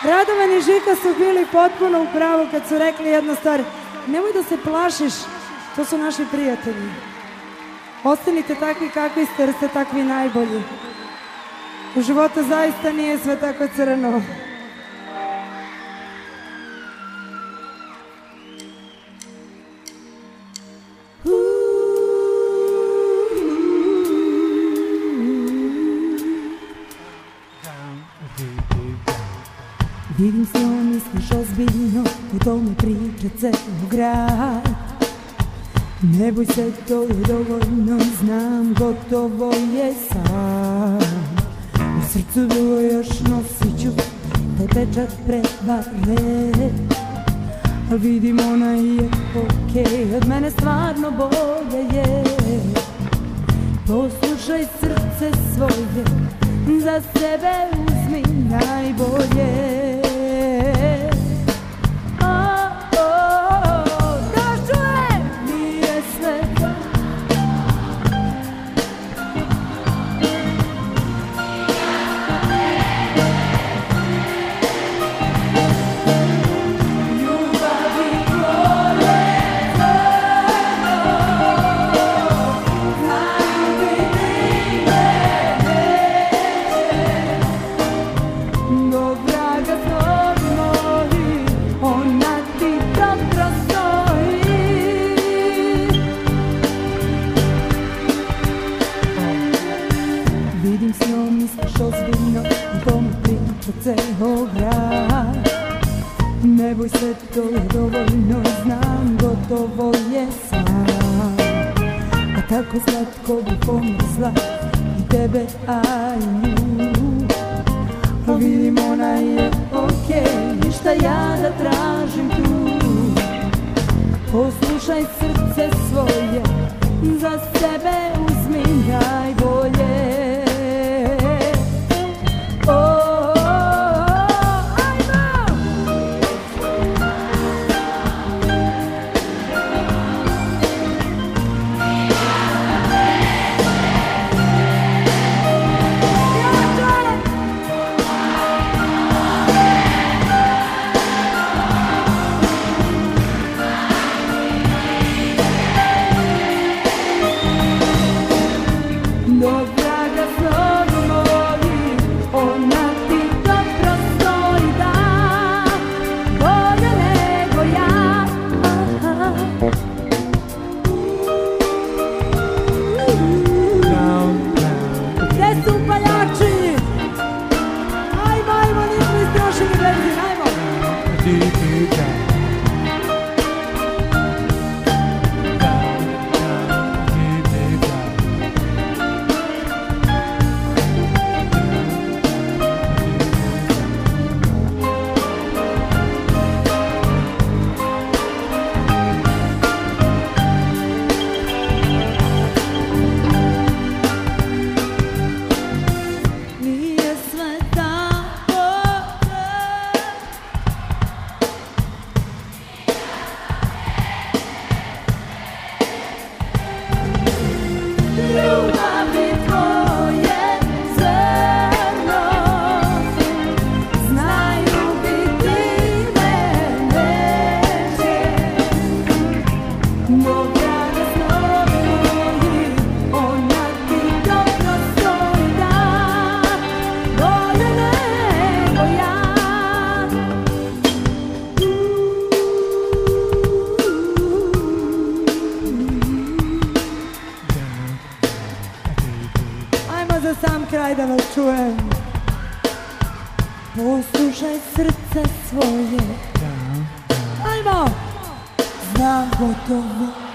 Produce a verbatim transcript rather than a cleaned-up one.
Radovan i Žika su bili potpuno u pravu kad su rekli jednu stvar. Nemoj da se plašiš, to su naši prijatelji. Ostanite takvi kakvi ste jer ste takvi najbolji. U životu zaista nije sve tako crno. Vidim s njom, misliš ozbiljno, o tome priča ceo grad. Ne boj se, to je dovoljno, znam, gotovo je sad. U srcu bilo još nosit ću taj pečat prevare. Al vidim, ona je okej, od mene stvarno bolje je. Poslušaj srce svoje, za sebe uzmi najbolje. Ceo grad. Ne boj se, to je dovoljno, znam, gotovo je sad. A tako slatko bi pomisla i tebe, a i nju. A vidim, ona je okej, ništa ja da tražim tu. Poslušaj srce svoje, za sebe uzmi najbolje. Da vas čujem. Poslušaj srce svoje. Ajmo! Znam gotovo